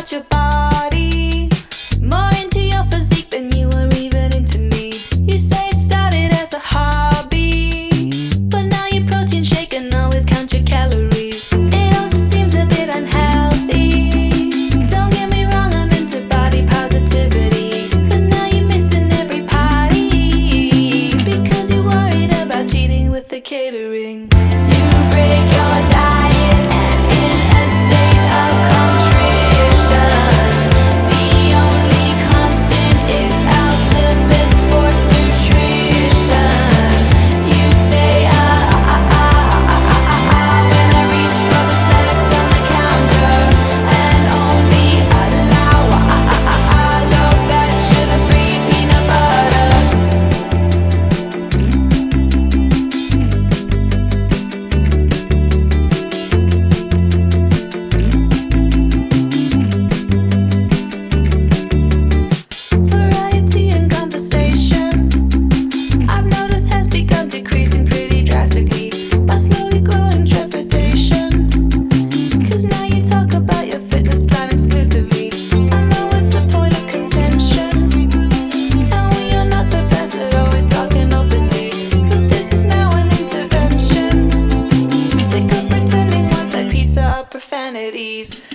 about your body, more into your physique than you were even into me. You say it started as a hobby, but now you protein shake and always count your calories. It all just seems a bit unhealthy. Don't get me wrong, I'm into body positivity, but now you're missing every party because you're worried about cheating with the catering. You break your diet and in a state of contrition. The only constant is ultimate sport nutrition. You say when I reach for the snacks on the counter and only allow low fat, sugar-free peanut butter. Variety and conversation, I've noticed, has begun decreasing pretty drastically. My slowly growing trepidation, 'cause now you talk about your fitness plan exclusively. I know it's a point of contention, and we are not the best at always talking openly, but this is now an intervention. Sick of pretending one-type pizza are profanities.